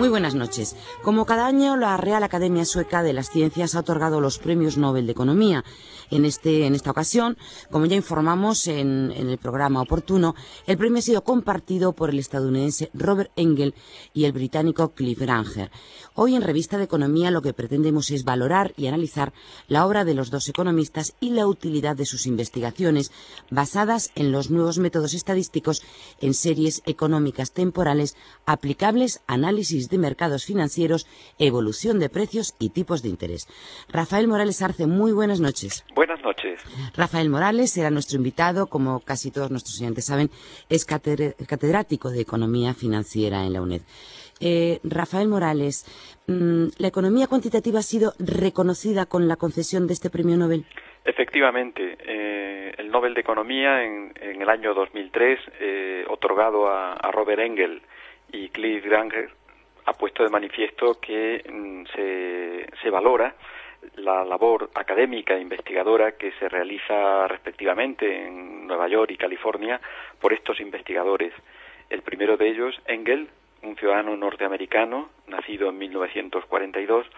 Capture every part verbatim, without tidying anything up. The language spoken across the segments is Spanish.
Muy buenas noches. Como cada año, la Real Academia Sueca de las Ciencias ha otorgado los premios Nobel de Economía. En, este, en esta ocasión, como ya informamos en, en el programa oportuno, el premio ha sido compartido por el estadounidense Robert Engel y el británico Cliff Granger. Hoy en Revista de Economía lo que pretendemos es valorar y analizar la obra de los dos economistas y la utilidad de sus investigaciones basadas en los nuevos métodos estadísticos en series económicas temporales aplicables a análisis de mercados financieros, evolución de precios y tipos de interés. Rafael Morales Arce, muy buenas noches. Buenas noches. Rafael Morales será nuestro invitado, como casi todos nuestros oyentes saben, es catedrático de Economía Financiera en la UNED. Eh, Rafael Morales, ¿la economía cuantitativa ha sido reconocida con la concesión de este premio Nobel? Efectivamente, eh, el Nobel de Economía en, en el año dos mil tres, eh, otorgado a, a Robert Engel y Cliff Granger, ha puesto de manifiesto que mm, se, se valora la labor académica e investigadora que se realiza respectivamente en Nueva York y California por estos investigadores. El primero de ellos, Engel, un ciudadano norteamericano, nacido en mil novecientos cuarenta y dos,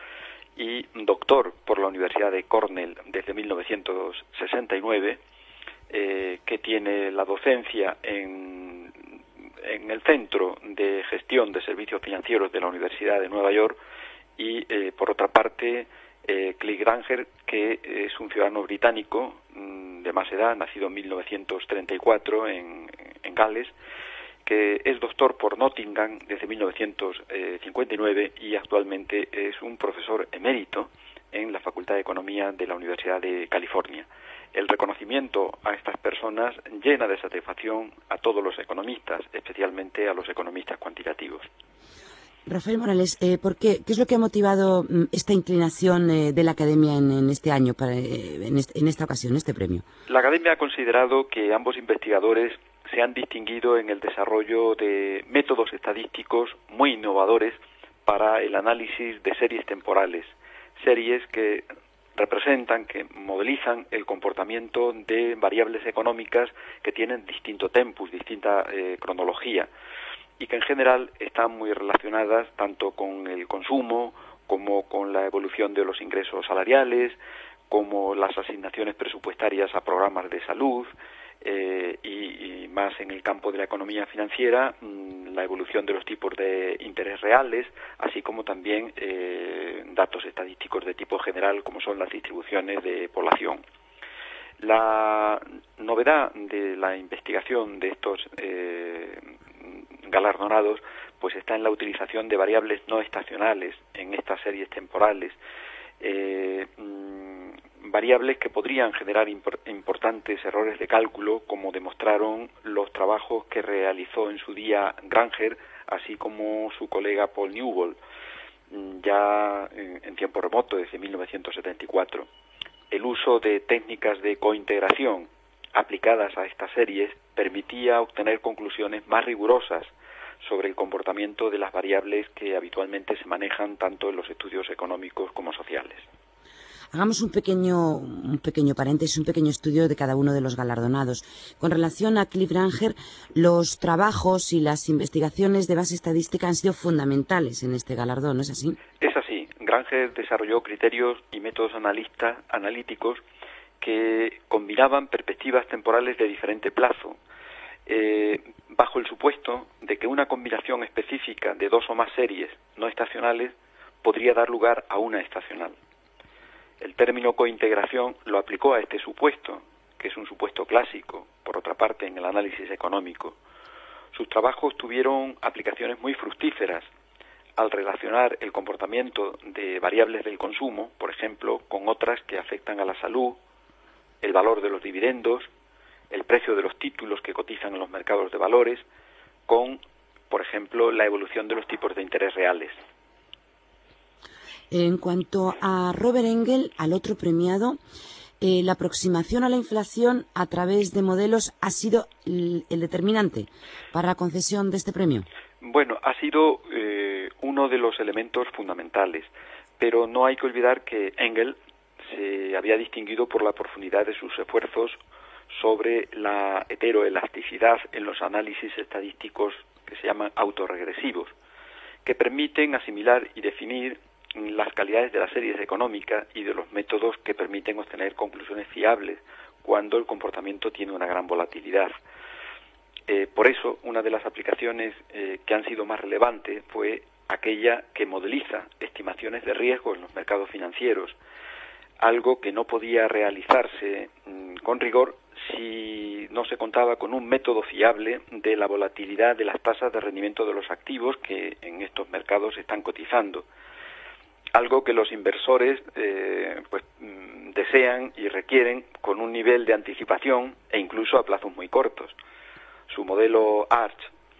y doctor por la Universidad de Cornell desde mil novecientos sesenta y nueve, eh, que tiene la docencia en, en el Centro de Gestión de Servicios Financieros de la Universidad de Nueva York, y eh, por otra parte eh, Cliff Granger, que es un ciudadano británico mmm, de más edad, nacido en mil novecientos treinta y cuatro en, en Gales, que es doctor por Nottingham desde mil novecientos cincuenta y nueve y actualmente es un profesor emérito en la Facultad de Economía de la Universidad de California. El reconocimiento a estas personas llena de satisfacción a todos los economistas, especialmente a los economistas cuantitativos. Rafael Morales, eh, ¿por qué? ¿Qué es lo que ha motivado mm, esta inclinación eh, de la Academia en, en este año, para, eh, en, este, en esta ocasión, este premio? La Academia ha considerado que ambos investigadores se han distinguido en el desarrollo de métodos estadísticos muy innovadores para el análisis de series temporales, series que representan, que modelizan el comportamiento de variables económicas que tienen distinto tempus, distinta eh, cronología, y que en general están muy relacionadas tanto con el consumo como con la evolución de los ingresos salariales, como las asignaciones presupuestarias a programas de salud, eh, y, y más en el campo de la economía financiera, mmm, la evolución de los tipos de interés reales, así como también eh, datos estadísticos de tipo general, como son las distribuciones de población. La novedad de la investigación de estos eh, galardonados pues está en la utilización de variables no estacionales en estas series temporales, eh, variables que podrían generar impor- importantes errores de cálculo, como demostraron los trabajos que realizó en su día Granger, así como su colega Paul Newbold, ya en, en tiempo remoto, desde mil novecientos setenta y cuatro. El uso de técnicas de cointegración aplicadas a estas series permitía obtener conclusiones más rigurosas sobre el comportamiento de las variables que habitualmente se manejan tanto en los estudios económicos como sociales. Hagamos un pequeño, un pequeño paréntesis, un pequeño estudio de cada uno de los galardonados. Con relación a Cliff Granger, los trabajos y las investigaciones de base estadística han sido fundamentales en este galardón, ¿no es así? Es así. Granger desarrolló criterios y métodos analistas, analíticos que combinaban perspectivas temporales de diferente plazo, eh, bajo el supuesto de que una combinación específica de dos o más series no estacionales podría dar lugar a una estacional. El término cointegración lo aplicó a este supuesto, que es un supuesto clásico, por otra parte, en el análisis económico. Sus trabajos tuvieron aplicaciones muy fructíferas al relacionar el comportamiento de variables del consumo, por ejemplo, con otras que afectan a la salud, el valor de los dividendos, el precio de los títulos que cotizan en los mercados de valores, con, por ejemplo, la evolución de los tipos de interés reales. En cuanto a Robert Engel, al otro premiado, eh, la aproximación a la inflación a través de modelos ha sido el, el determinante para la concesión de este premio. Bueno, ha sido eh, uno de los elementos fundamentales, pero no hay que olvidar que Engel se había distinguido por la profundidad de sus esfuerzos sobre la heteroelasticidad en los análisis estadísticos que se llaman autorregresivos, que permiten asimilar y definir las calidades de las series económicas y de los métodos que permiten obtener conclusiones fiables cuando el comportamiento tiene una gran volatilidad. Eh, por eso, una de las aplicaciones eh, que han sido más relevantes fue aquella que modeliza estimaciones de riesgo en los mercados financieros, algo que no podía realizarse mmm, con rigor si no se contaba con un método fiable de la volatilidad de las tasas de rendimiento de los activos que en estos mercados están cotizando. Algo que los inversores eh, pues mmm, desean y requieren con un nivel de anticipación e incluso a plazos muy cortos. Su modelo ARCH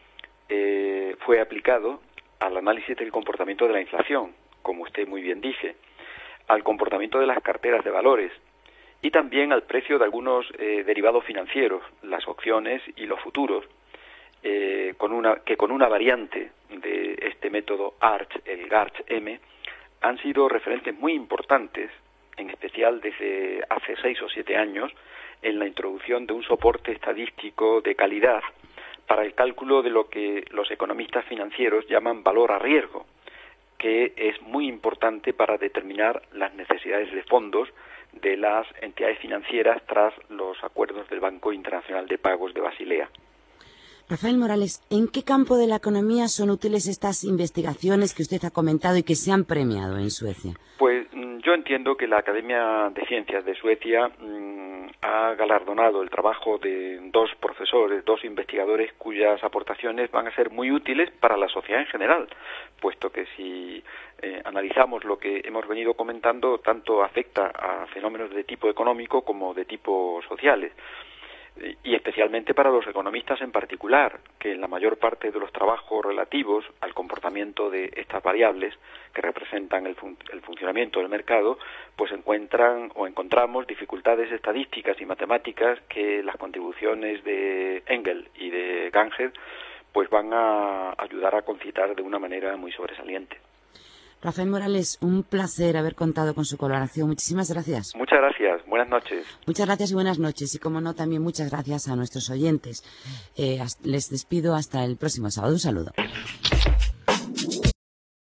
eh, fue aplicado al análisis del comportamiento de la inflación, como usted muy bien dice, al comportamiento de las carteras de valores y también al precio de algunos eh, derivados financieros, las opciones y los futuros, eh, con una, que con una variante de este método ARCH, el GARCH-M, han sido referentes muy importantes, en especial desde hace seis o siete años, en la introducción de un soporte estadístico de calidad para el cálculo de lo que los economistas financieros llaman valor a riesgo, que es muy importante para determinar las necesidades de fondos de las entidades financieras tras los acuerdos del Banco Internacional de Pagos de Basilea. Rafael Morales, ¿en qué campo de la economía son útiles estas investigaciones que usted ha comentado y que se han premiado en Suecia? Pues yo entiendo que la Academia de Ciencias de Suecia mmm, ha galardonado el trabajo de dos profesores, dos investigadores cuyas aportaciones van a ser muy útiles para la sociedad en general, puesto que si eh, analizamos lo que hemos venido comentando, tanto afecta a fenómenos de tipo económico como de tipo sociales. Y especialmente para los economistas en particular, que en la mayor parte de los trabajos relativos al comportamiento de estas variables que representan el, fun el funcionamiento del mercado, pues encuentran o encontramos dificultades estadísticas y matemáticas que las contribuciones de Engel y de Ganger pues van a ayudar a concitar de una manera muy sobresaliente. Rafael Morales, un placer haber contado con su colaboración. Muchísimas gracias. Muchas gracias. Buenas noches. Muchas gracias y buenas noches. Y como no, también muchas gracias a nuestros oyentes. Eh, les despido hasta el próximo sábado. Un saludo.